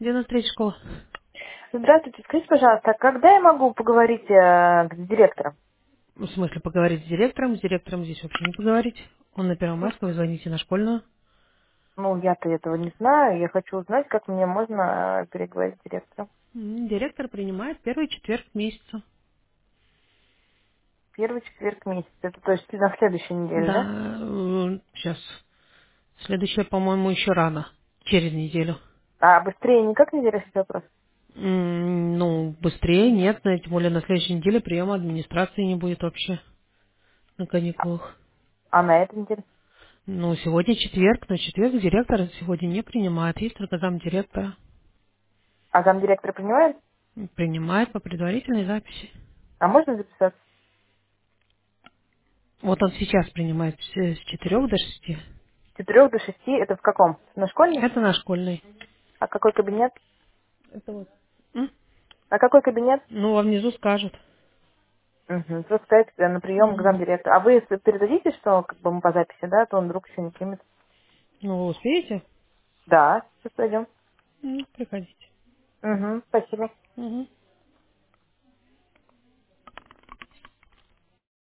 93 школа. Здравствуйте, скажите, пожалуйста, когда я могу поговорить с директором? В смысле, поговорить с директором? С директором здесь вообще не поговорить. Он на Первомайской, вы звоните на школьную. Ну, я-то этого не знаю. Я хочу узнать, как мне можно переговорить с директором. Директор принимает первый четверг месяца. Первый четверг месяца. Это то есть на следующей неделе, да? Да, сейчас. Следующее, по-моему, еще рано. Через неделю. А быстрее никак нельзя решить вопрос? Ну, быстрее нет, тем более на следующей неделе приема администрации не будет вообще на каникулах. А на этой неделе? Ну, сегодня четверг, на четверг директор сегодня не принимает, есть только замдиректора. А замдиректора принимает? Принимает по предварительной записи. А можно записаться? Вот он сейчас принимает с 4 до 6. С 4 до 6 это в каком? На школьной? Это на школьной. А какой кабинет? Это вот. А какой кабинет? Ну, вам внизу скажут. Угу. Просто сказать на прием к Мгм. замдиректора. А вы если передадите, что как бы мы по записи, да, то он вдруг еще не примет? Ну, вы успеете? Да, сейчас пойдем. Приходите. Угу, спасибо.